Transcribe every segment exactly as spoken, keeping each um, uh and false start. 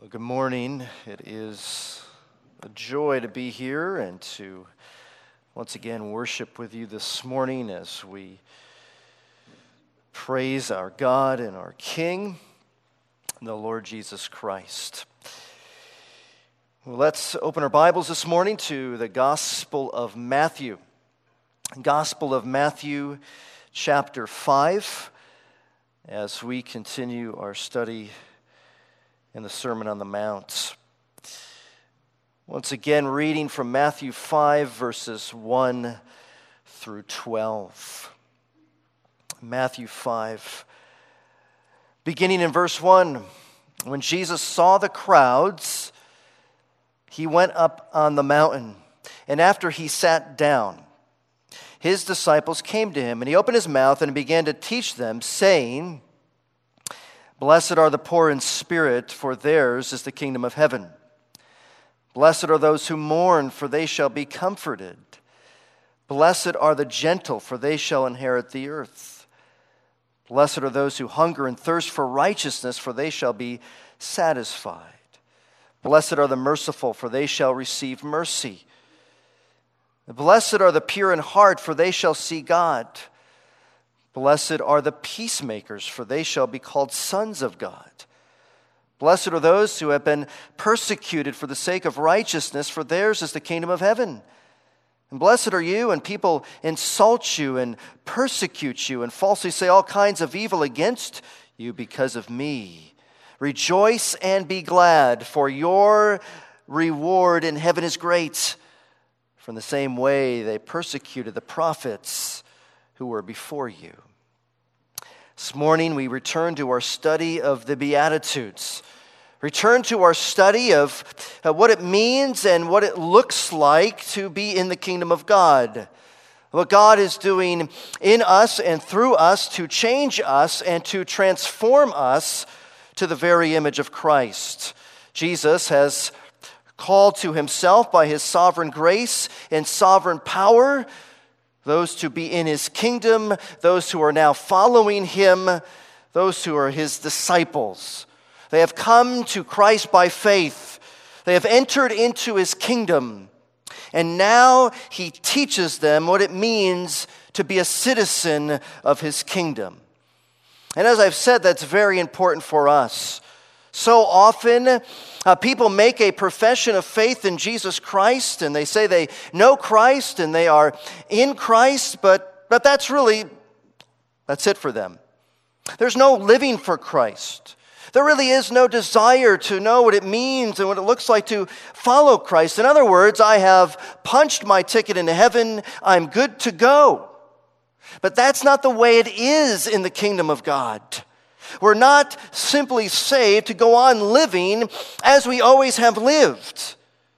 Well, good morning. It is a joy to be here and to once again worship with you this morning as we praise our God and our King, the Lord Jesus Christ. Well, let's open our Bibles this morning to the Gospel of Matthew. Gospel of Matthew, chapter five, as we continue our study in the Sermon on the Mount. Once again, reading from Matthew five, verses one through twelve. Matthew five, beginning in verse one. When Jesus saw the crowds, he went up on the mountain, and after he sat down, his disciples came to him, and he opened his mouth and began to teach them, saying, "Blessed are the poor in spirit, for theirs is the kingdom of heaven. Blessed are those who mourn, for they shall be comforted. Blessed are the gentle, for they shall inherit the earth. Blessed are those who hunger and thirst for righteousness, for they shall be satisfied. Blessed are the merciful, for they shall receive mercy. Blessed are the pure in heart, for they shall see God. Blessed are the peacemakers, for they shall be called sons of God. Blessed are those who have been persecuted for the sake of righteousness, for theirs is the kingdom of heaven. And blessed are you when people insult you and persecute you and falsely say all kinds of evil against you because of me. Rejoice and be glad, for your reward in heaven is great. For in the same way they persecuted the prophets who were before you." This morning we return to our study of the Beatitudes. Return to our study of uh, what it means and what it looks like to be in the kingdom of God. What God is doing in us and through us to change us and to transform us to the very image of Christ. Jesus has called to himself by his sovereign grace and sovereign power those to be in his kingdom, those who are now following him, those who are his disciples. They have come to Christ by faith. They have entered into his kingdom. And now he teaches them what it means to be a citizen of his kingdom. And as I've said, that's very important for us. So often, uh, people make a profession of faith in Jesus Christ, and they say they know Christ and they are in Christ, but, but that's really, that's it for them. There's no living for Christ. There really is no desire to know what it means and what it looks like to follow Christ. In other words, I have punched my ticket into heaven, I'm good to go. But that's not the way it is in the kingdom of God. We're not simply saved to go on living as we always have lived.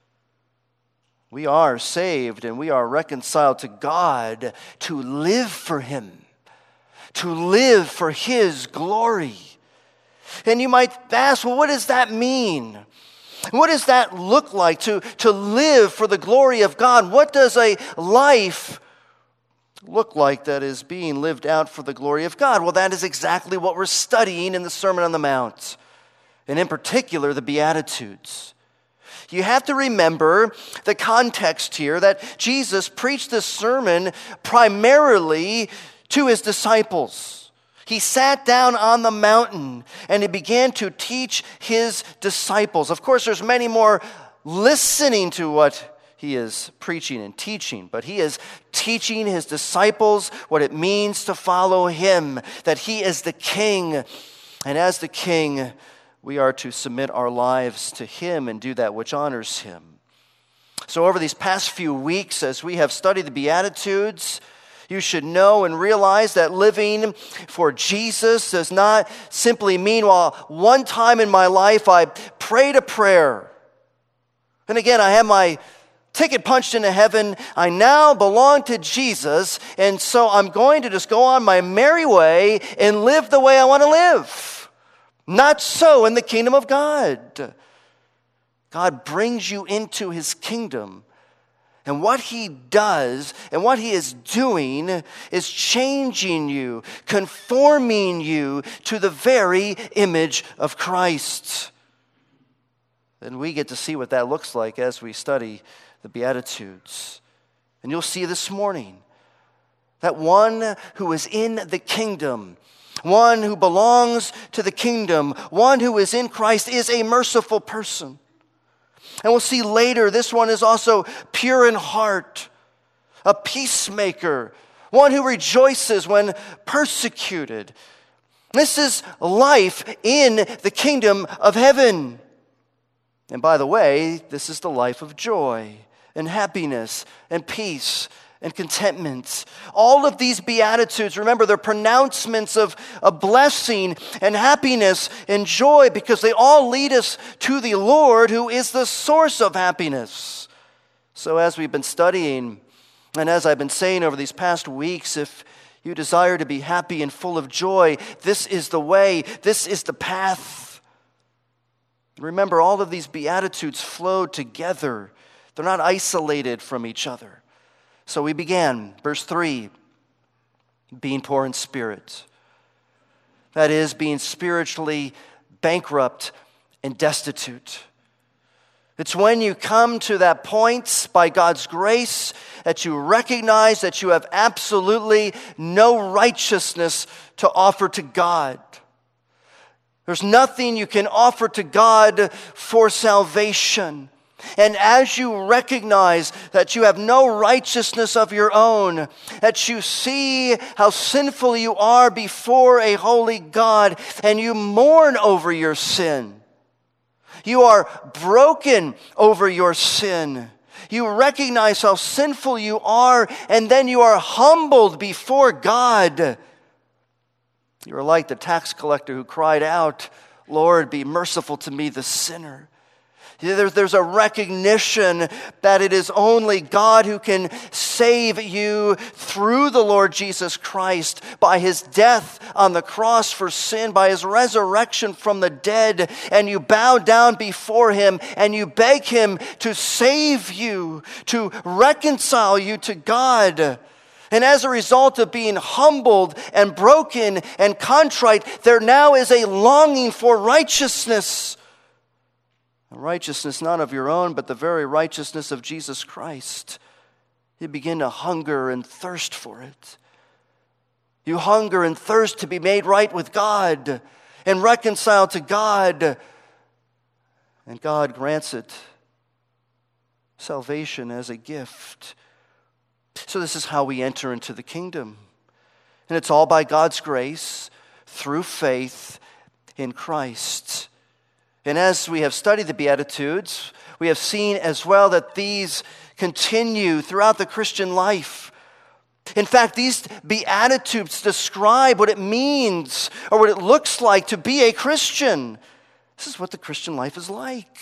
We are saved and we are reconciled to God to live for him, to live for his glory. And you might ask, well, what does that mean? What does that look like to, to live for the glory of God? What does a life look like that is being lived out for the glory of God? Well, that is exactly what we're studying in the Sermon on the Mount, and in particular, the Beatitudes. You have to remember the context here that Jesus preached this sermon primarily to his disciples. He sat down on the mountain and he began to teach his disciples. Of course, there's many more listening to what he is preaching and teaching, but he is teaching his disciples what it means to follow him, that he is the king. And as the king, we are to submit our lives to him and do that which honors him. So over these past few weeks, as we have studied the Beatitudes, you should know and realize that living for Jesus does not simply mean, well, one time in my life I prayed a prayer. And again, I have my ticket punched into heaven. I now belong to Jesus, and so I'm going to just go on my merry way and live the way I want to live. Not so in the kingdom of God. God brings you into his kingdom, and what he does and what he is doing is changing you, conforming you to the very image of Christ. And we get to see what that looks like as we study the Beatitudes. And you'll see this morning that one who is in the kingdom, one who belongs to the kingdom, one who is in Christ is a merciful person. And we'll see later, this one is also pure in heart, a peacemaker, one who rejoices when persecuted. This is life in the kingdom of heaven. And by the way, this is the life of joy and happiness and peace and contentment. All of these Beatitudes, remember, they're pronouncements of a blessing and happiness and joy because they all lead us to the Lord who is the source of happiness. So as we've been studying, and as I've been saying over these past weeks, if you desire to be happy and full of joy, this is the way, this is the path. Remember, all of these Beatitudes flow together. They're not isolated from each other. So we began, verse three, being poor in spirit. That is, being spiritually bankrupt and destitute. It's when you come to that point by God's grace that you recognize that you have absolutely no righteousness to offer to God. There's nothing you can offer to God for salvation. And as you recognize that you have no righteousness of your own, that you see how sinful you are before a holy God, and you mourn over your sin, you are broken over your sin. You recognize how sinful you are, and then you are humbled before God. You are like the tax collector who cried out, "Lord, be merciful to me, the sinner." There's a recognition that it is only God who can save you through the Lord Jesus Christ by his death on the cross for sin, by his resurrection from the dead. And you bow down before him and you beg him to save you, to reconcile you to God. And as a result of being humbled and broken and contrite, there now is a longing for righteousness. Righteousness not of your own, but the very righteousness of Jesus Christ. You begin to hunger and thirst for it. You hunger and thirst to be made right with God and reconciled to God. And God grants it salvation as a gift. So this is how we enter into the kingdom. And it's all by God's grace through faith in Christ. And as we have studied the Beatitudes, we have seen as well that these continue throughout the Christian life. In fact, these Beatitudes describe what it means or what it looks like to be a Christian. This is what the Christian life is like.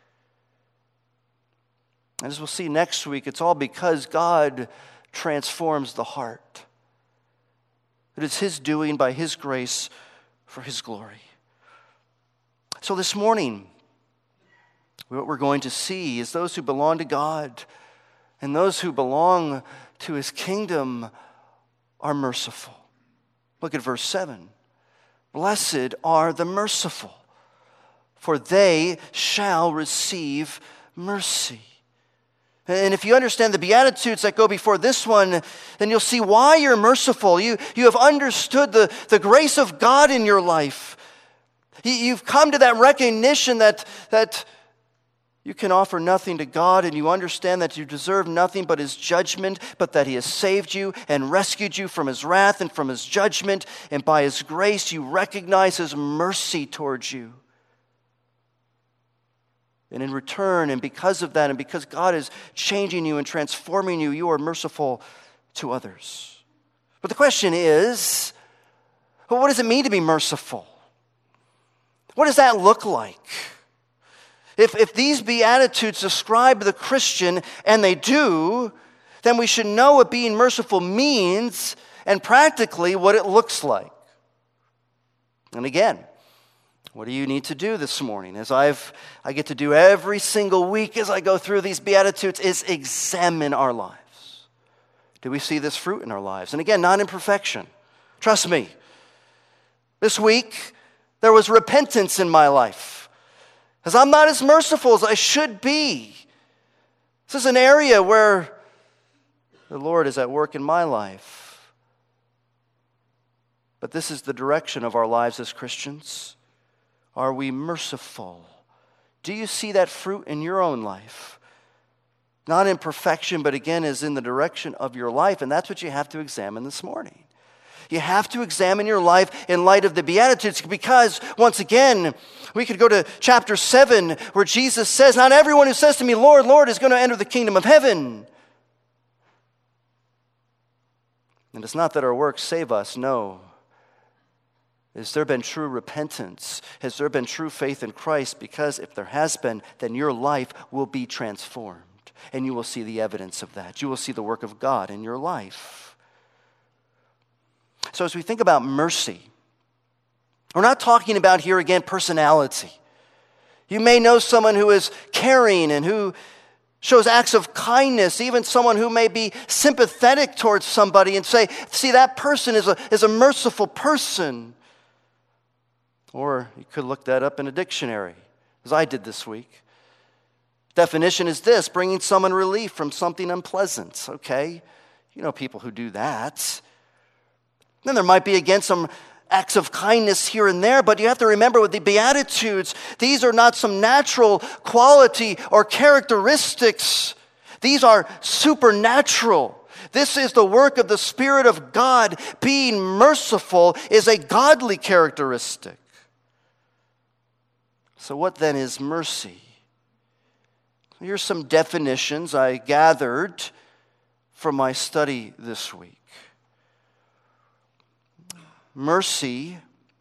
And as we'll see next week, it's all because God transforms the heart. It is his doing by his grace for his glory. So this morning, what we're going to see is those who belong to God and those who belong to his kingdom are merciful. Look at verse seven. Blessed are the merciful, for they shall receive mercy. And if you understand the Beatitudes that go before this one, then you'll see why you're merciful. You, you have understood the, the grace of God in your life. You've come to that recognition that, that you can offer nothing to God, and you understand that you deserve nothing but his judgment, but that he has saved you and rescued you from his wrath and from his judgment, and by his grace you recognize his mercy towards you. And in return, and because of that, and because God is changing you and transforming you, you are merciful to others. But the question is, well, what does it mean to be merciful? What does that look like? If, if these Beatitudes describe the Christian, and they do, then we should know what being merciful means and practically what it looks like. And again, what do you need to do this morning? As I've, I get to do every single week as I go through these Beatitudes is examine our lives. Do we see this fruit in our lives? And again, not in perfection. Trust me. This week, there was repentance in my life. Because I'm not as merciful as I should be. This is an area where the Lord is at work in my life. But this is the direction of our lives as Christians. Are we merciful? Do you see that fruit in your own life? Not in perfection, but again, is in the direction of your life. And that's what you have to examine this morning. You have to examine your life in light of the Beatitudes, because, once again, we could go to chapter seven, where Jesus says, not everyone who says to me, Lord, Lord, is going to enter the kingdom of heaven. And it's not that our works save us, no. Has there been true repentance? Has there been true faith in Christ? Because if there has been, then your life will be transformed. And you will see the evidence of that. You will see the work of God in your life. So as we think about mercy, we're not talking about here again personality. You may know someone who is caring and who shows acts of kindness, even someone who may be sympathetic towards somebody and say, see, that person is a, is a merciful person. Or you could look that up in a dictionary, as I did this week. Definition is this: bringing someone relief from something unpleasant. Okay, you know people who do that. Then there might be, again, some acts of kindness here and there, but you have to remember with the Beatitudes, these are not some natural quality or characteristics. These are supernatural. This is the work of the Spirit of God. Being merciful is a godly characteristic. So what then is mercy? Here's some definitions I gathered from my study this week. Mercy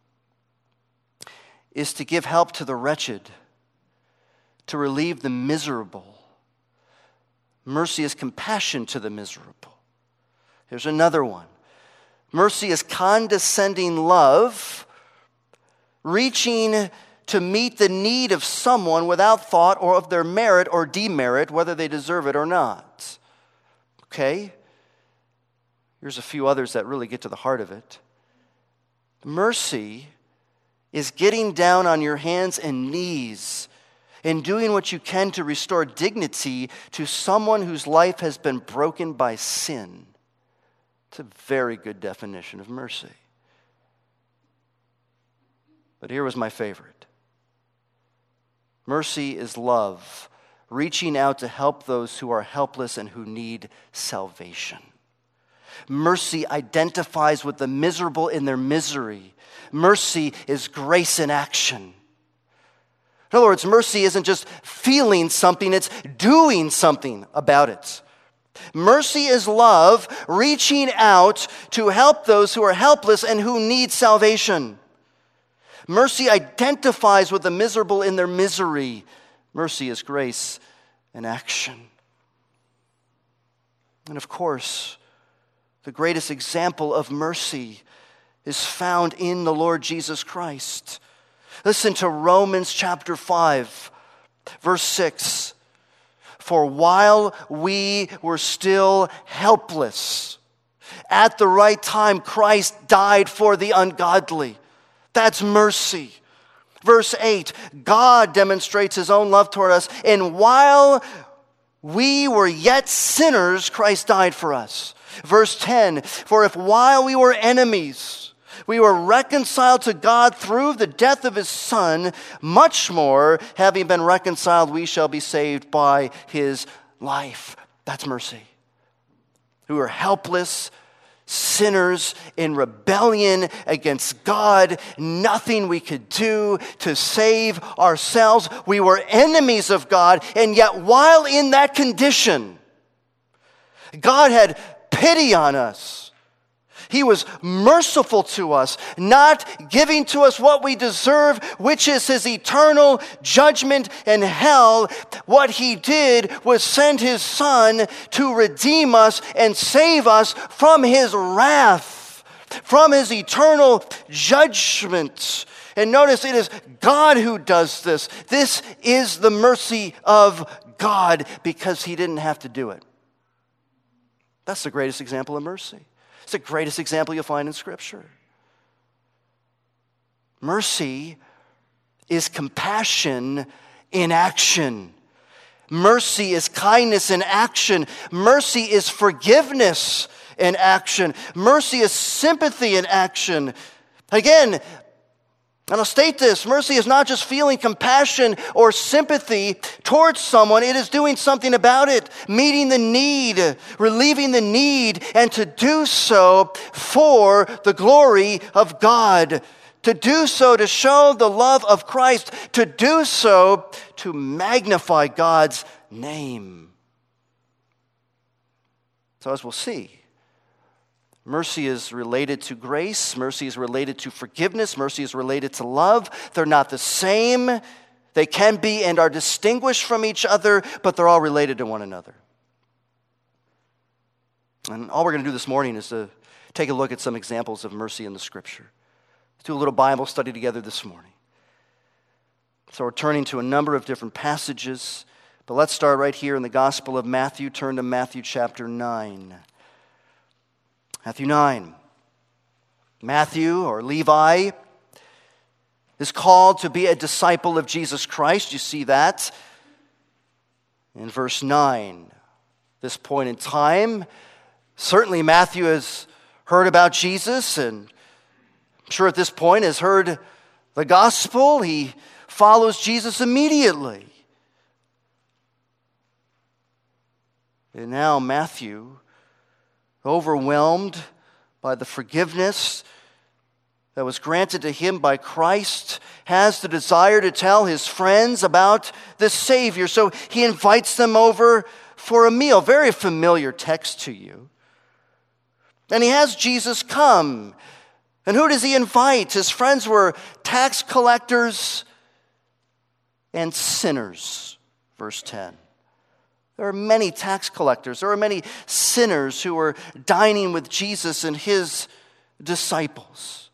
is to give help to the wretched, to relieve the miserable. Mercy is compassion to the miserable. Here's another one. Mercy is condescending love, reaching to meet the need of someone without thought or of their merit or demerit, whether they deserve it or not. Okay? Here's a few others that really get to the heart of it. Mercy is getting down on your hands and knees and doing what you can to restore dignity to someone whose life has been broken by sin. It's a very good definition of mercy. But here was my favorite. Mercy is love, reaching out to help those who are helpless and who need salvation. Mercy identifies with the miserable in their misery. Mercy is grace in action. In other words, mercy isn't just feeling something, it's doing something about it. Mercy is love, reaching out to help those who are helpless and who need salvation. Mercy identifies with the miserable in their misery. Mercy is grace in action. And of course, the greatest example of mercy is found in the Lord Jesus Christ. Listen to Romans chapter five, verse six. For while we were still helpless, at the right time Christ died for the ungodly. That's mercy. Verse eight, God demonstrates his own love toward us, and while we were yet sinners, Christ died for us. Verse ten, for if while we were enemies, we were reconciled to God through the death of his Son, much more, having been reconciled, we shall be saved by his life. That's mercy. We were helpless, sinners in rebellion against God, nothing we could do to save ourselves. We were enemies of God, and yet while in that condition, God had pity on us. He was merciful to us, not giving to us what we deserve, which is his eternal judgment and hell. What he did was send his Son to redeem us and save us from his wrath, from his eternal judgment. And notice, it is God who does this. This is the mercy of God because he didn't have to do it. That's the greatest example of mercy. It's the greatest example you'll find in Scripture. Mercy is compassion in action. Mercy is kindness in action. Mercy is forgiveness in action. Mercy is sympathy in action. Again, and I'll state this, mercy is not just feeling compassion or sympathy towards someone. It is doing something about it, meeting the need, relieving the need, and to do so for the glory of God. To do so to show the love of Christ. To do so to magnify God's name. So as we'll see, mercy is related to grace. Mercy is related to forgiveness. Mercy is related to love. They're not the same. They can be and are distinguished from each other, but they're all related to one another. And all we're going to do this morning is to take a look at some examples of mercy in the Scripture. Let's do a little Bible study together this morning. So we're turning to a number of different passages, but let's start right here in the Gospel of Matthew. Turn to Matthew chapter nine. Matthew nine. Matthew, or Levi, is called to be a disciple of Jesus Christ. You see that in verse nine. This point in time, certainly Matthew has heard about Jesus, and I'm sure at this point has heard the gospel. He follows Jesus immediately. And now Matthew, overwhelmed by the forgiveness that was granted to him by Christ, has the desire to tell his friends about the Savior. So he invites them over for a meal. Very familiar text to you. And he has Jesus come. And who does he invite? His friends were tax collectors and sinners. Verse ten. There are many tax collectors. There are many sinners who were dining with Jesus and his disciples.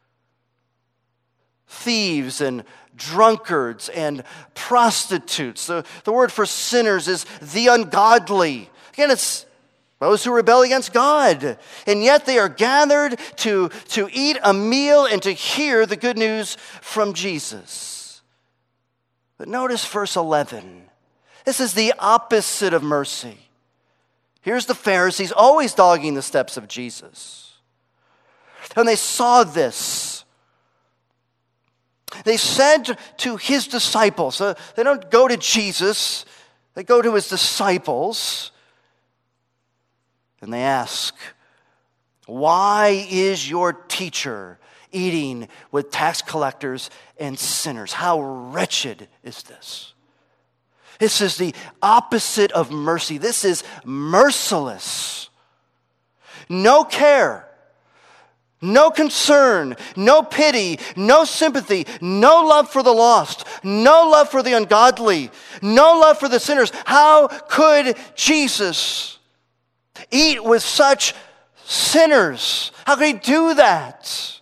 Thieves and drunkards and prostitutes. The, the word for sinners is the ungodly. Again, it's those who rebel against God. And yet they are gathered to, to eat a meal and to hear the good news from Jesus. But notice verse eleven. This is the opposite of mercy. Here's the Pharisees always dogging the steps of Jesus. And they saw this. They said to his disciples, uh, they don't go to Jesus, they go to his disciples. And they ask, why is your teacher eating with tax collectors and sinners? How wretched is this? This is the opposite of mercy. This is merciless. No care, no concern, no pity, no sympathy, no love for the lost, no love for the ungodly, no love for the sinners. How could Jesus eat with such sinners? How could he do that?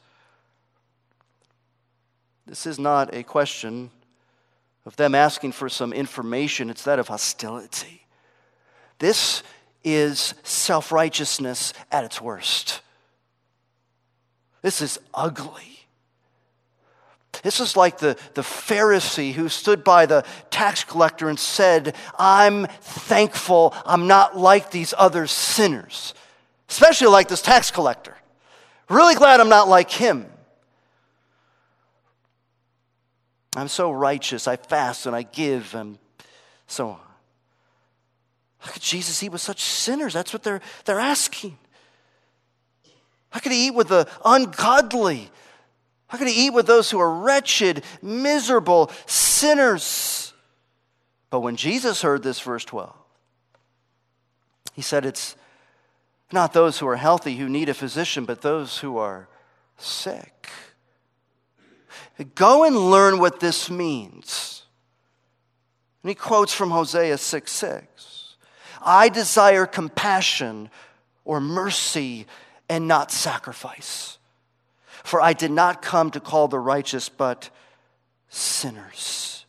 This is not a question of them asking for some information. It's that of hostility. This is self-righteousness at its worst. This is ugly. This is like the, the Pharisee who stood by the tax collector and said, I'm thankful I'm not like these other sinners, especially like this tax collector. Really glad I'm not like him. I'm so righteous, I fast and I give and so on. How could Jesus eat with such sinners? That's what they're, they're asking. How could he eat with the ungodly? How could he eat with those who are wretched, miserable sinners? But when Jesus heard this, verse twelve, he said it's not those who are healthy who need a physician, but those who are sick. Go and learn what this means. And he quotes from Hosea six six. I desire compassion or mercy and not sacrifice. For I did not come to call the righteous, but sinners.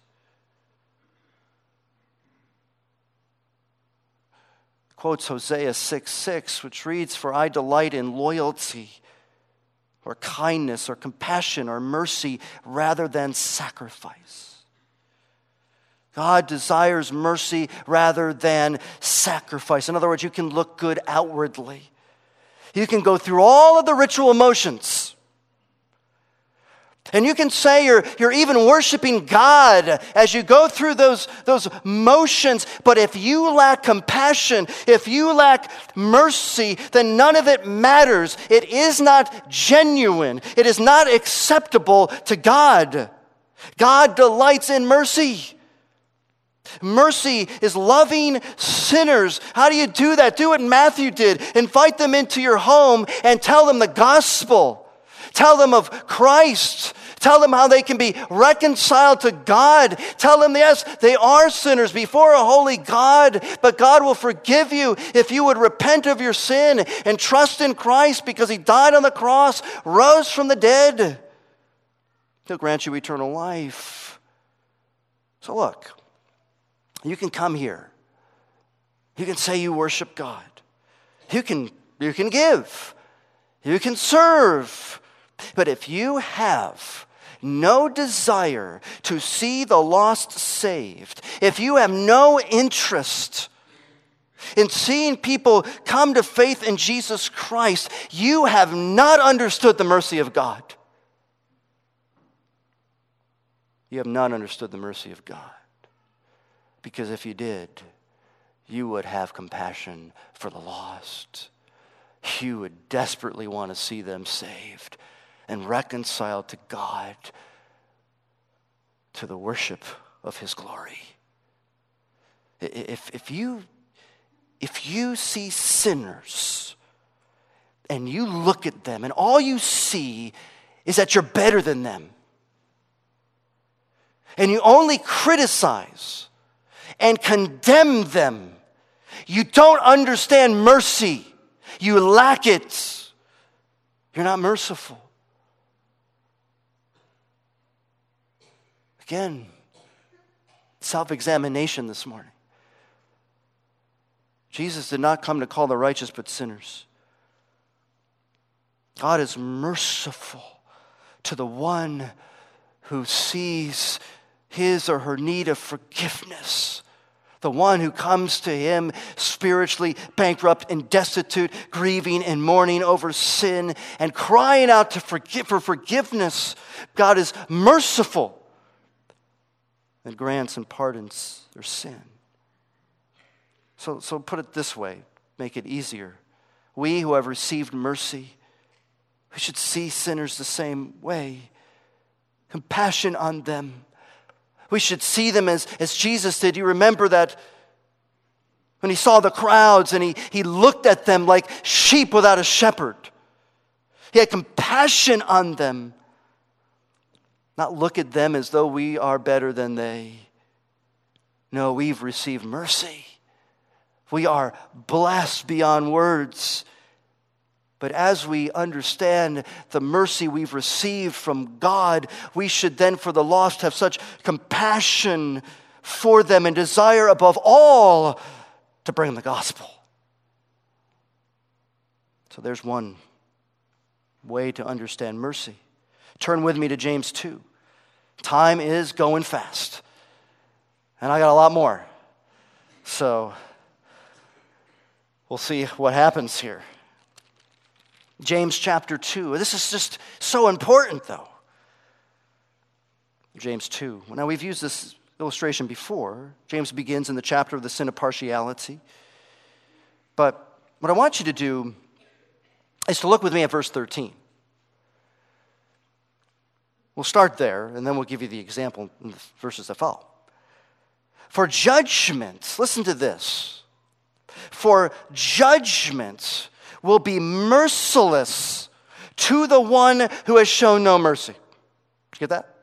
Quotes Hosea six six, which reads, for I delight in loyalty or kindness, or compassion, or mercy, rather than sacrifice. God desires mercy rather than sacrifice. In other words, you can look good outwardly. You can go through all of the ritual motions. And you can say you're, you're even worshiping God as you go through those, those motions. But if you lack compassion, if you lack mercy, then none of it matters. It is not genuine. It is not acceptable to God. God delights in mercy. Mercy is loving sinners. How do you do that? Do what Matthew did. Invite them into your home and tell them the gospel. Tell them of Christ. Tell them how they can be reconciled to God. Tell them, yes, they are sinners before a holy God, but God will forgive you if you would repent of your sin and trust in Christ because he died on the cross, rose from the dead. He'll grant you eternal life. So look, you can come here. You can say you worship God. You can, you can give. You can serve. But if you have no desire to see the lost saved, if you have no interest in seeing people come to faith in Jesus Christ, you have not understood the mercy of God. You have not understood the mercy of God. Because if you did, you would have compassion for the lost. You would desperately want to see them saved and reconciled to God, to the worship of his glory. If, if, you, if you see sinners and you look at them and all you see is that you're better than them, and you only criticize and condemn them, you don't understand mercy. You lack it. You're not merciful. Again, self-examination this morning. Jesus did not come to call the righteous but sinners. God is merciful to the one who sees his or her need of forgiveness. The one who comes to him spiritually bankrupt and destitute, grieving and mourning over sin and crying out to forgive, for forgiveness. God is merciful and grants and pardons their sin. So, so put it this way, make it easier. We who have received mercy, we should see sinners the same way. Compassion on them. We should see them as, as Jesus did. You remember that when he saw the crowds and he, he looked at them like sheep without a shepherd. He had compassion on them. Not look at them as though we are better than they. No, we've received mercy. We are blessed beyond words. But as we understand the mercy we've received from God, we should then for the lost have such compassion for them and desire above all to bring them the gospel. So there's one way to understand mercy. Turn with me to James two. Time is going fast. And I got a lot more. So we'll see what happens here. James chapter two. This is just so important, though. James two. Now, we've used this illustration before. James begins in the chapter of the sin of partiality. But what I want you to do is to look with me at verse thirteen. We'll start there, and then we'll give you the example in the verses that follow. For judgment, listen to this. For judgment will be merciless to the one who has shown no mercy. Did you get that?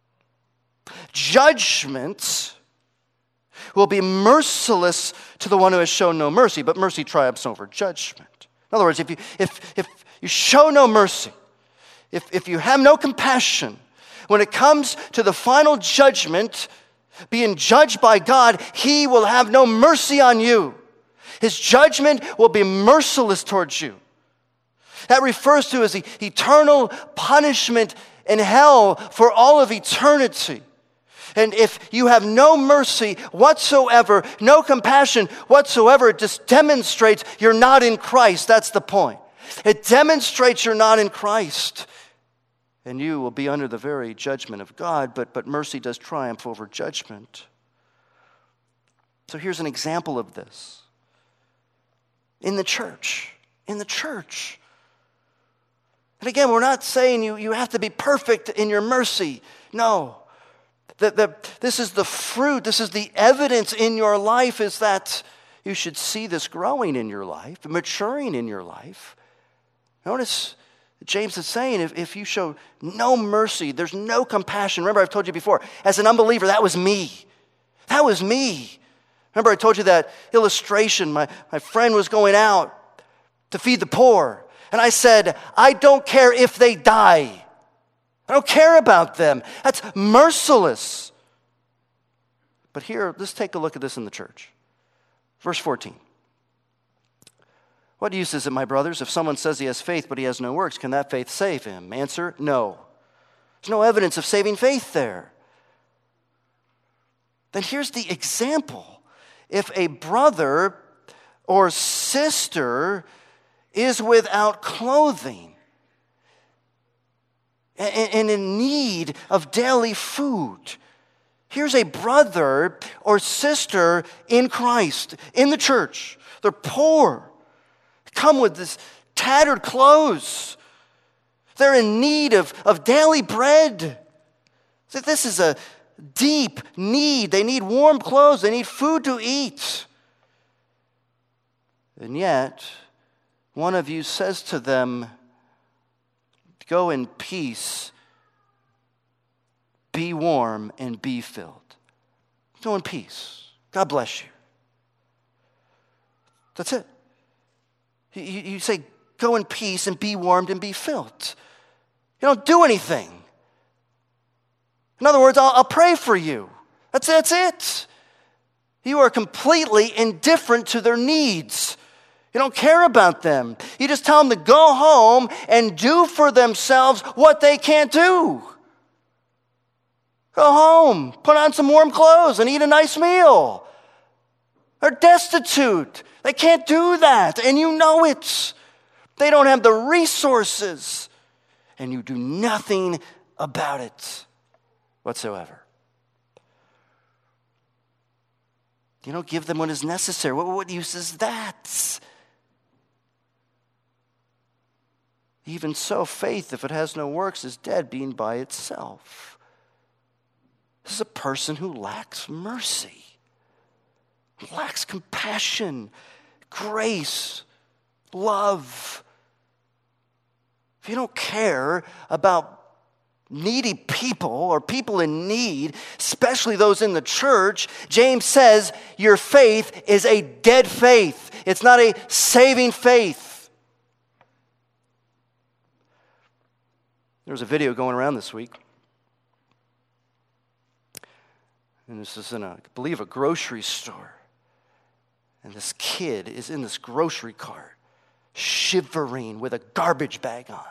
Judgment will be merciless to the one who has shown no mercy, but mercy triumphs over judgment. In other words, if you if if you show no mercy, if if you have no compassion, when it comes to the final judgment, being judged by God, he will have no mercy on you. His judgment will be merciless towards you. That refers to as the eternal punishment in hell for all of eternity. And if you have no mercy whatsoever, no compassion whatsoever, it just demonstrates you're not in Christ. That's the point. It demonstrates you're not in Christ. And you will be under the very judgment of God, but, but mercy does triumph over judgment. So here's an example of this. In the church. In the church. And again, we're not saying you, you have to be perfect in your mercy. No. The, the, this is the fruit, this is the evidence in your life, is that you should see this growing in your life, maturing in your life. Notice James is saying, if, if you show no mercy, there's no compassion. Remember, I've told you before, as an unbeliever, that was me. That was me. Remember, I told you that illustration. My, my friend was going out to feed the poor. And I said, I don't care if they die. I don't care about them. That's merciless. But here, let's take a look at this in the church. Verse fourteen. What use is it, my brothers, if someone says he has faith but he has no works? Can that faith save him? Answer, no. There's no evidence of saving faith there. Then here's the example. If a brother or sister is without clothing, and in need of daily food. Here's a brother or sister in Christ, in the church. They're poor. Come with this tattered clothes. They're in need of, of daily bread. This is a deep need. They need warm clothes. They need food to eat. And yet, one of you says to them, go in peace, be warm, and be filled. Go in peace. God bless you. That's it. You, you say, go in peace and be warmed and be filled. You don't do anything. In other words, I'll, I'll pray for you. That's, that's it. You are completely indifferent to their needs. You don't care about them. You just tell them to go home and do for themselves what they can't do. Go home, put on some warm clothes, and eat a nice meal. They're destitute. They can't do that, and you know it. They don't have the resources, and you do nothing about it whatsoever. You don't give them what is necessary. What, what use is that? Even so, faith, if it has no works, is dead, being by itself. This is a person who lacks mercy, lacks compassion, grace, love. If you don't care about needy people or people in need, especially those in the church, James says your faith is a dead faith. It's not a saving faith. There was a video going around this week. And this is in, a, I believe, a grocery store. And this kid is in this grocery cart, shivering with a garbage bag on.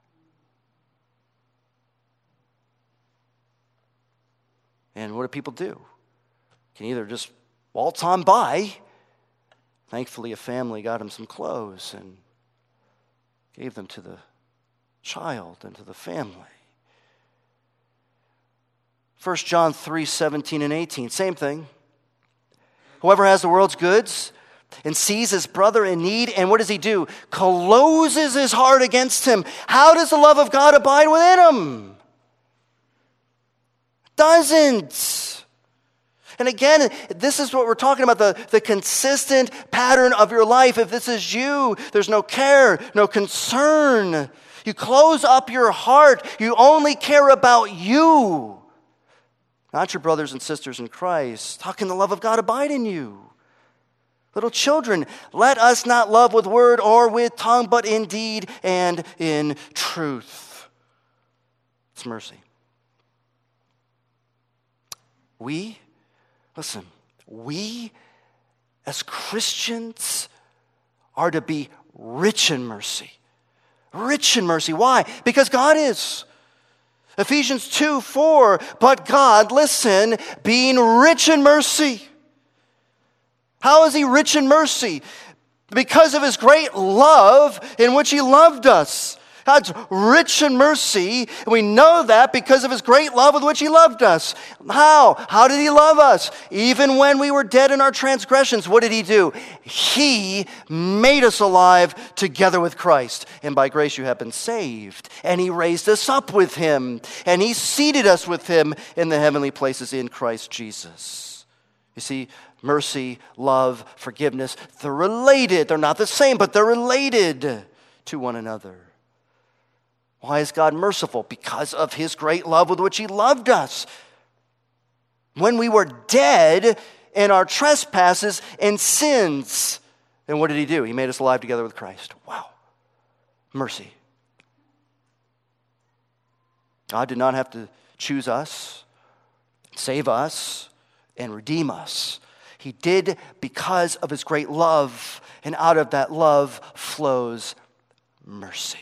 And what do people do? You can either just waltz on by. Thankfully, a family got him some clothes and gave them to the child and to the family. First John three, seventeen and eighteen, same thing. Whoever has the world's goods and sees his brother in need, and what does he do? Closes his heart against him. How does the love of God abide within him? Doesn't. And again, this is what we're talking about, the, the consistent pattern of your life. If this is you, there's no care, no concern. You close up your heart. You only care about you, not your brothers and sisters in Christ. How can the love of God abide in you? Little children, let us not love with word or with tongue, but in deed and in truth. It's mercy. We, listen, we as Christians are to be rich in mercy. Rich in mercy. Why? Because God is. Ephesians two four, but God, listen, being rich in mercy. How is he rich in mercy? Because of his great love in which he loved us. God's rich in mercy, and we know that because of his great love with which he loved us. How? How did he love us? Even when we were dead in our transgressions, what did he do? He made us alive together with Christ. And by grace you have been saved. And he raised us up with him. And he seated us with him in the heavenly places in Christ Jesus. You see, mercy, love, forgiveness, they're related. They're not the same, but they're related to one another. Why is God merciful? Because of his great love with which he loved us. When we were dead in our trespasses and sins, then what did he do? He made us alive together with Christ. Wow. Mercy. God did not have to choose us, save us, and redeem us. He did because of his great love, and out of that love flows mercy.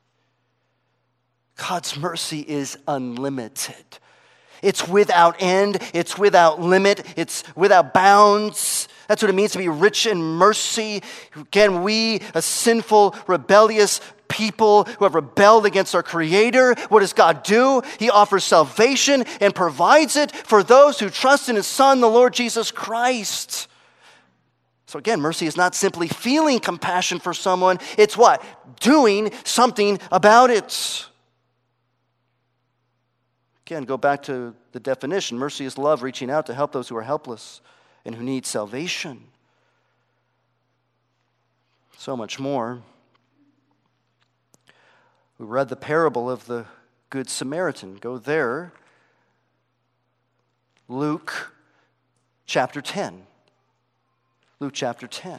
God's mercy is unlimited. It's without end. It's without limit. It's without bounds. That's what it means to be rich in mercy. Again, we, a sinful, rebellious people who have rebelled against our Creator, what does God do? He offers salvation and provides it for those who trust in his Son, the Lord Jesus Christ. So again, mercy is not simply feeling compassion for someone. It's what? Doing something about it. Again, go back to the definition. Mercy is love reaching out to help those who are helpless and who need salvation. So much more. We read the parable of the Good Samaritan. Go there. Luke chapter ten. Luke chapter ten.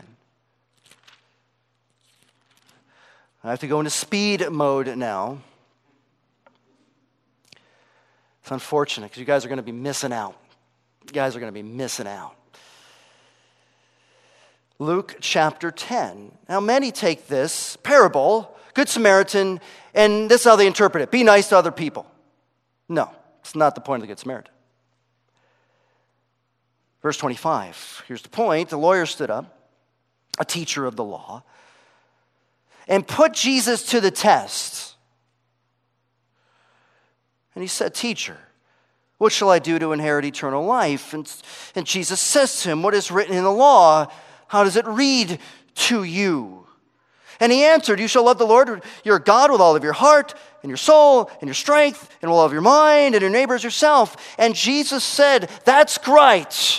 I have to go into speed mode now. It's unfortunate because you guys are going to be missing out. You guys are going to be missing out. Luke chapter ten. Now, many take this parable, Good Samaritan, and this is how they interpret it. Be nice to other people. No, it's not the point of the Good Samaritan. Verse twenty-five. Here's the point. The lawyer stood up, a teacher of the law, and put Jesus to the test. And he said, Teacher, what shall I do to inherit eternal life? And, and Jesus says to him, what is written in the law? How does it read to you? And he answered, you shall love the Lord your God with all of your heart and your soul and your strength and with all of your mind and your neighbor as yourself. And Jesus said, that's great.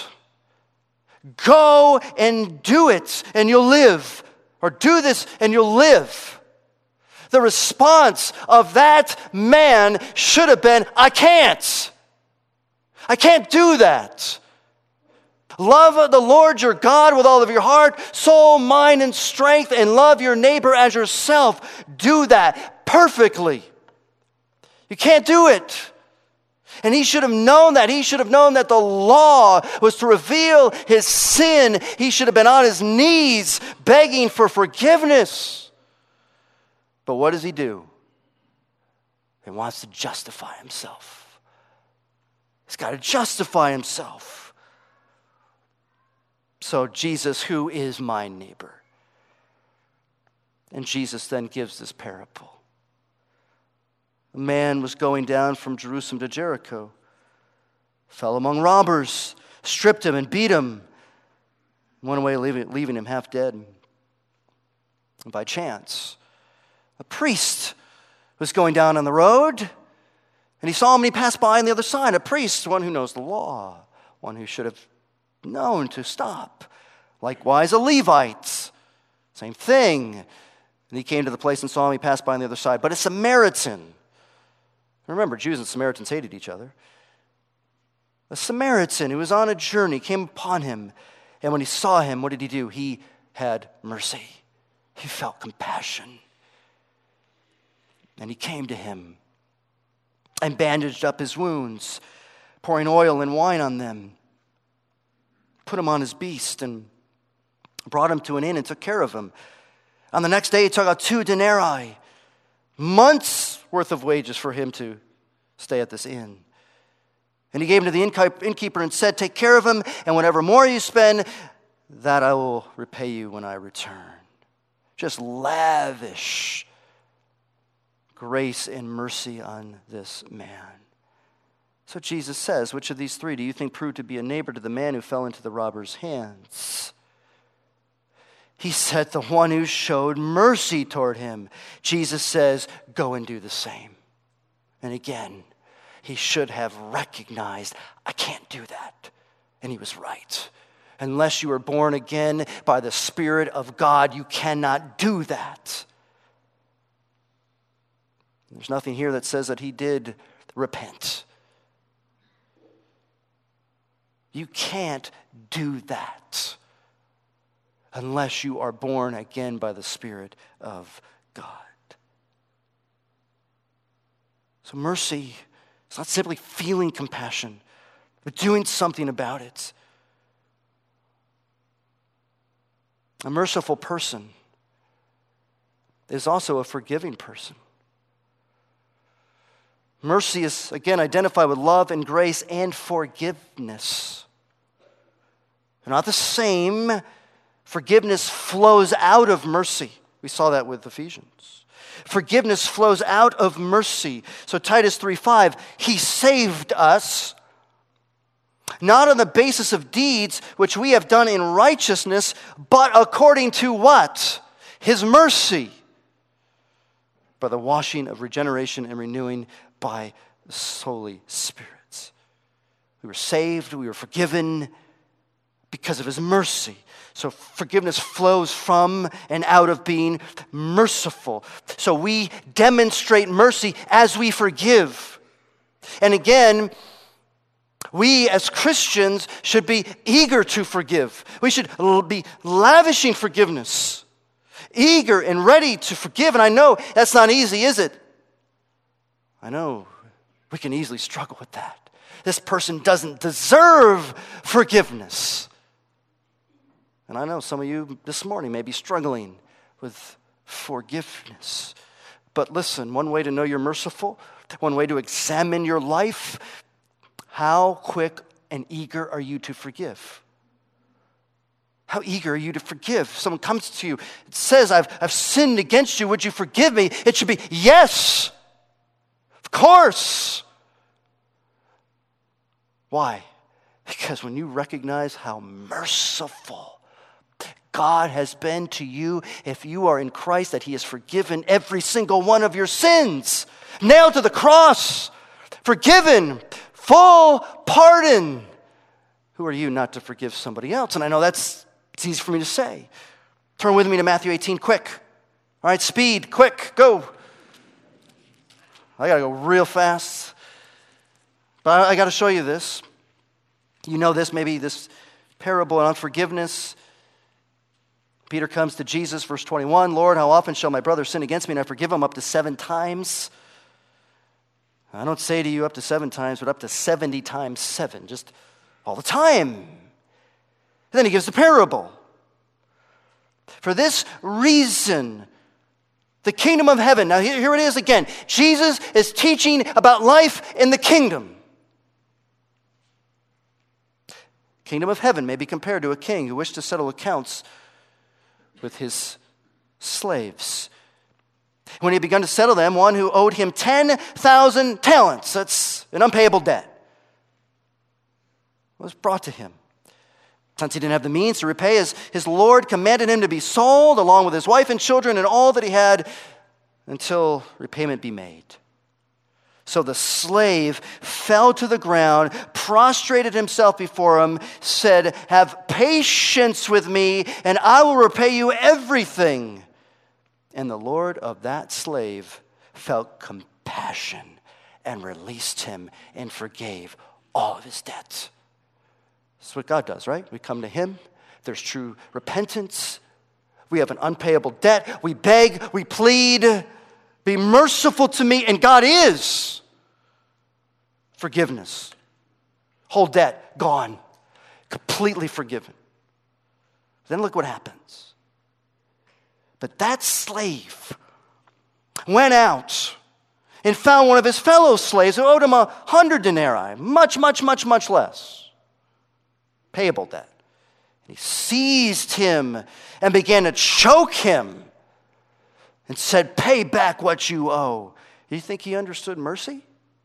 Go and do it and you'll live. Or do this and you'll live. The response of that man should have been, I can't. I can't do that. Love the Lord your God with all of your heart, soul, mind, and strength, and love your neighbor as yourself. Do that perfectly. You can't do it. And he should have known that. He should have known that the law was to reveal his sin. He should have been on his knees begging for forgiveness. But what does he do? He wants to justify himself. He's got to justify himself. So Jesus, who is my neighbor? And Jesus then gives this parable. A man was going down from Jerusalem to Jericho, fell among robbers, stripped him and beat him, went away leaving, leaving him half dead. And by chance, a priest was going down on the road, and he saw him and he passed by on the other side. A priest, one who knows the law, one who should have known to stop. Likewise, a Levite, same thing. And he came to the place and saw him, he passed by on the other side. But a Samaritan, remember, Jews and Samaritans hated each other. A Samaritan who was on a journey came upon him, and when he saw him, what did he do? He had mercy. He felt compassion. And he came to him and bandaged up his wounds, pouring oil and wine on them, put him on his beast and brought him to an inn and took care of him. On the next day, he took out two denarii, months' worth of wages for him to stay at this inn. And he gave him to the innkeeper and said, take care of him, and whatever more you spend, that I will repay you when I return. Just lavish grace and mercy on this man. So Jesus says, which of these three do you think proved to be a neighbor to the man who fell into the robber's hands? He said, the one who showed mercy toward him. Jesus says, go and do the same. And again, he should have recognized, I can't do that. And he was right. Unless you are born again by the Spirit of God, you cannot do that. There's nothing here that says that he did repent. You can't do that unless you are born again by the Spirit of God. So mercy is not simply feeling compassion, but doing something about it. A merciful person is also a forgiving person. Mercy is, again, identified with love and grace and forgiveness. They're not the same. Forgiveness flows out of mercy. We saw that with Ephesians. Forgiveness flows out of mercy. So Titus three five, he saved us, not on the basis of deeds which we have done in righteousness, but according to what? His mercy. By the washing of regeneration and renewing by the Holy Spirit. We were saved, we were forgiven because of his mercy. So forgiveness flows from and out of being merciful. So we demonstrate mercy as we forgive. And again, we as Christians should be eager to forgive. We should be lavishing forgiveness. Eager and ready to forgive. And I know that's not easy, is it? I know we can easily struggle with that. This person doesn't deserve forgiveness. And I know some of you this morning may be struggling with forgiveness. But listen, one way to know you're merciful, one way to examine your life, how quick and eager are you to forgive? How eager are you to forgive? Someone comes to you, it says, I've, I've sinned against you, would you forgive me? It should be, yes, of course. Why? Because when you recognize how merciful God has been to you, if you are in Christ, that he has forgiven every single one of your sins, nailed to the cross, forgiven, full pardon. Who are you not to forgive somebody else? And I know that's it's easy for me to say. Turn with me to Matthew eighteen, quick. All right, speed, quick, go. I got to go real fast. But I got to show you this. You know this, maybe this parable on forgiveness. Peter comes to Jesus, verse twenty-one, Lord, how often shall my brother sin against me and I forgive him? Up to seven times. I don't say to you up to seven times, but up to seventy times seven, just all the time. And then he gives the parable. For this reason, the kingdom of heaven, now here, here it is again. Jesus is teaching about life in the kingdom. Kingdom of heaven may be compared to a king who wished to settle accounts with his slaves. When he had begun to settle them, one who owed him ten thousand talents, that's an unpayable debt, was brought to him. Since he didn't have the means to repay, his, his Lord commanded him to be sold along with his wife and children and all that he had until repayment be made. So the slave fell to the ground, prostrated himself before him, said, have patience with me, and I will repay you everything. And the Lord of that slave felt compassion and released him and forgave all of his debts. That's what God does, right? We come to him. There's true repentance. We have an unpayable debt. We beg, we plead, be merciful to me, and God is. Forgiveness. Whole debt, gone. Completely forgiven. Then look what happens. But that slave went out and found one of his fellow slaves who owed him a hundred denarii, much, much, much, much less, payable debt. And he seized him and began to choke him and said, "Pay back what you owe." Do you think he understood mercy?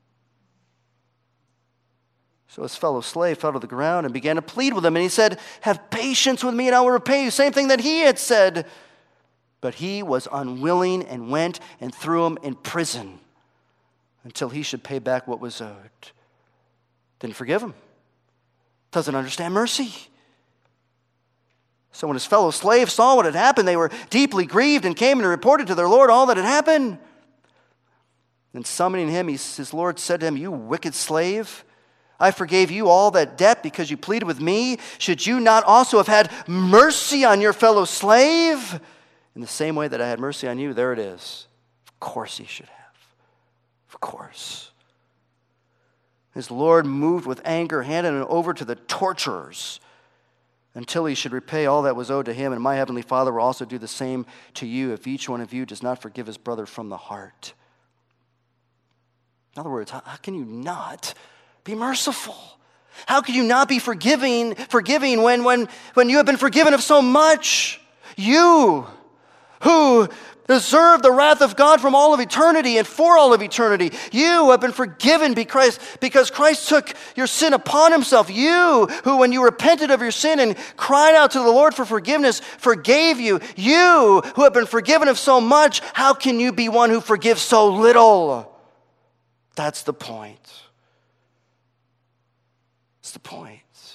So his fellow slave fell to the ground and began to plead with him. And he said, "Have patience with me and I will repay you." Same thing that he had said. But he was unwilling and went and threw him in prison until he should pay back what was owed. Didn't forgive him. Doesn't understand mercy. So when his fellow slaves saw what had happened, they were deeply grieved and came and reported to their Lord all that had happened. Then summoning him, his Lord said to him, "You wicked slave, I forgave you all that debt because you pleaded with me. Should you not also have had mercy on your fellow slave? In the same way that I had mercy on you," there it is. Of course he should have. Of course. His Lord, moved with anger, handed him over to the torturers until he should repay all that was owed to him. And my heavenly Father will also do the same to you if each one of you does not forgive his brother from the heart. In other words, how, how can you not be merciful? How can you not be forgiving, forgiving when, when, when you have been forgiven of so much? You who deserve the wrath of God from all of eternity and for all of eternity. You have been forgiven because, because Christ took your sin upon himself. You who, when you repented of your sin and cried out to the Lord for forgiveness, forgave you. You who have been forgiven of so much, how can you be one who forgives so little? That's the point. That's the point.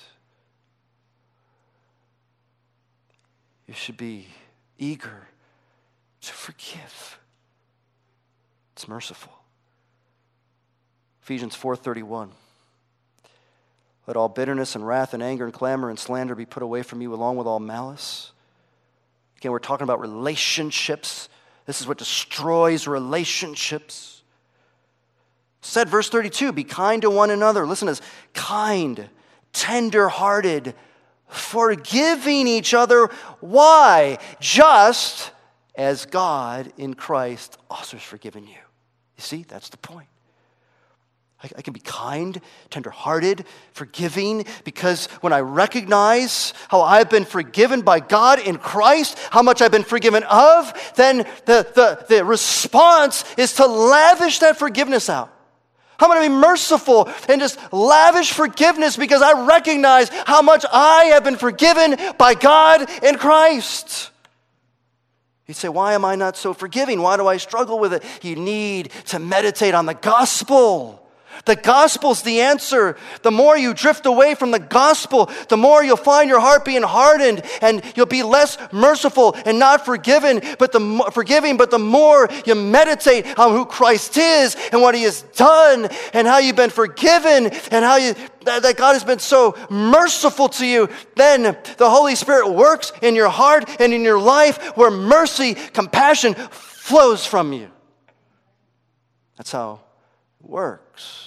You should be eager to forgive. It's merciful. Ephesians four thirty-one. Let all bitterness and wrath and anger and clamor and slander be put away from you along with all malice. Again, we're talking about relationships. This is what destroys relationships. Said verse thirty-two, be kind to one another. Listen to this. Kind, tender-hearted, forgiving each other. Why? Just as God in Christ also has forgiven you. You see, that's the point. I, I can be kind, tender-hearted, forgiving, because when I recognize how I've been forgiven by God in Christ, how much I've been forgiven of, then the, the, the response is to lavish that forgiveness out. I'm going to be merciful and just lavish forgiveness because I recognize how much I have been forgiven by God in Christ. You'd say, why am I not so forgiving? Why do I struggle with it? You need to meditate on the gospel. The gospel's the answer. The more you drift away from the gospel, the more you'll find your heart being hardened, and you'll be less merciful and not forgiven, but the more, forgiving. But the more you meditate on who Christ is and what he has done and how you've been forgiven and how you that God has been so merciful to you, then the Holy Spirit works in your heart and in your life where mercy, compassion flows from you. That's how it works.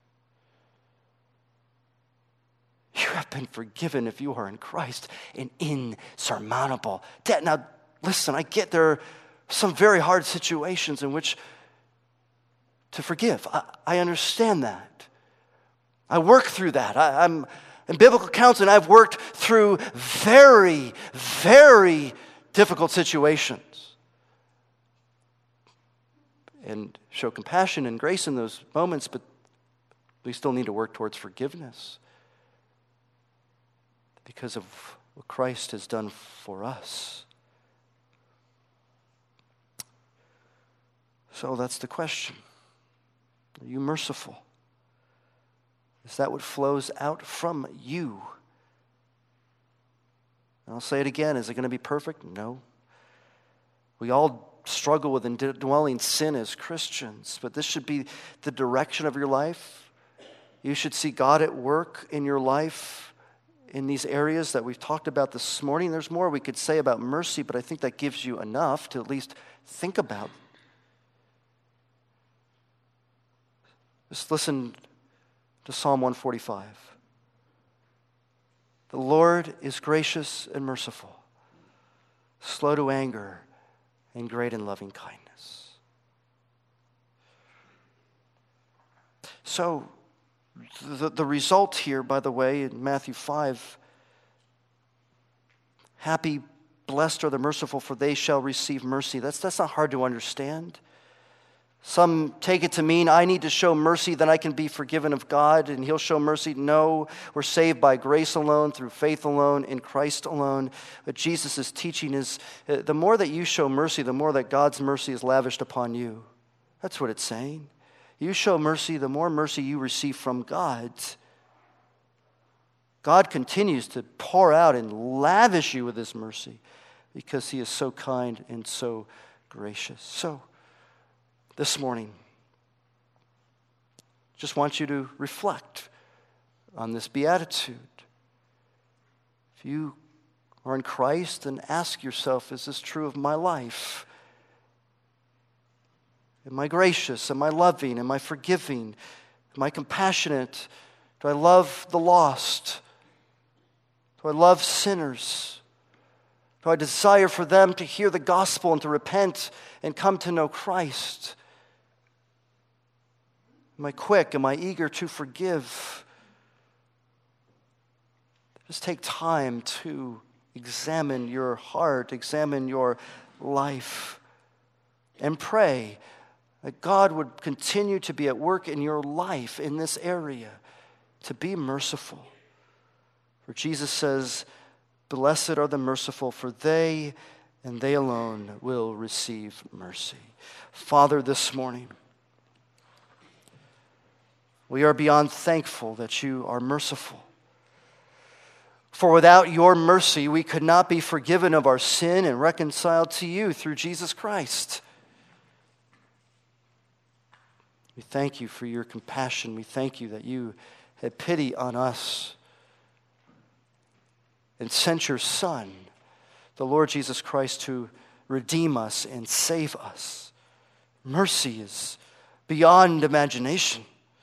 You have been forgiven if you are in Christ, an insurmountable debt. Now, listen, I get there are some very hard situations in which to forgive. I, I understand that. I work through that. I, I'm in biblical counseling. I've worked through very, very difficult situations and show compassion and grace in those moments, but we still need to work towards forgiveness because of what Christ has done for us. So that's the question. Are you merciful? Is that what flows out from you? And I'll say it again. Is it going to be perfect? No. We all struggle with indwelling sin as Christians, but this should be the direction of your life. You should see God at work in your life in these areas that we've talked about this morning. There's more we could say about mercy, but I think that gives you enough to at least think about. Just listen to Psalm one forty-five. The Lord is gracious and merciful, slow to anger, and great in loving kindness. So, the, the result here, by the way, in Matthew five, happy, blessed are the merciful, for they shall receive mercy. That's, that's not hard to understand. Some take it to mean I need to show mercy, then I can be forgiven of God, and he'll show mercy. No, we're saved by grace alone, through faith alone, in Christ alone. But Jesus' teaching is, uh, the more that you show mercy, the more that God's mercy is lavished upon you. That's what it's saying. You show mercy, the more mercy you receive from God. God continues to pour out and lavish you with his mercy because he is so kind and so gracious. So, this morning, just want you to reflect on this beatitude. If you are in Christ, then ask yourself, is this true of my life? Am I gracious? Am I loving? Am I forgiving? Am I compassionate? Do I love the lost? Do I love sinners? Do I desire for them to hear the gospel and to repent and come to know Christ? Am I quick? Am I eager to forgive? Just take time to examine your heart, examine your life, and pray that God would continue to be at work in your life in this area, to be merciful. For Jesus says, "Blessed are the merciful, for they and they alone will receive mercy." Father, this morning, we are beyond thankful that you are merciful. For without your mercy, we could not be forgiven of our sin and reconciled to you through Jesus Christ. We thank you for your compassion. We thank you that you had pity on us and sent your Son, the Lord Jesus Christ, to redeem us and save us. Mercy is beyond imagination.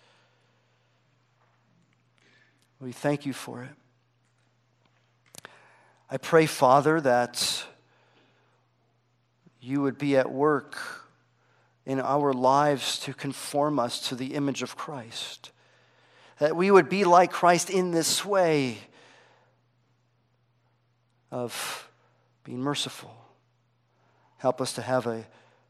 We thank you for it. I pray, Father, that you would be at work in our lives to conform us to the image of Christ. That we would be like Christ in this way of being merciful. Help us to have a,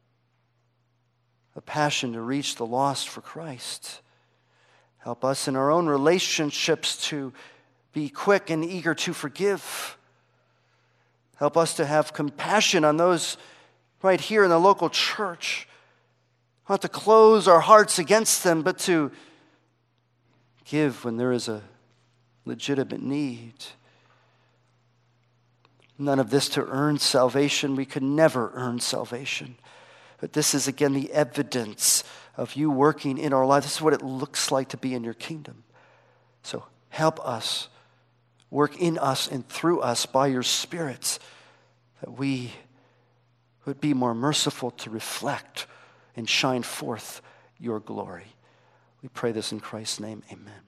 a passion to reach the lost for Christ. Help us in our own relationships to be quick and eager to forgive. Help us to have compassion on those right here in the local church. Not to close our hearts against them, but to give when there is a legitimate need. None of this to earn salvation. We could never earn salvation. But this is, again, the evidence of you working in our lives. This is what it looks like to be in your kingdom. So help us, work in us and through us by your Spirit, that we would be more merciful to reflect and shine forth your glory. We pray this in Christ's name. Amen.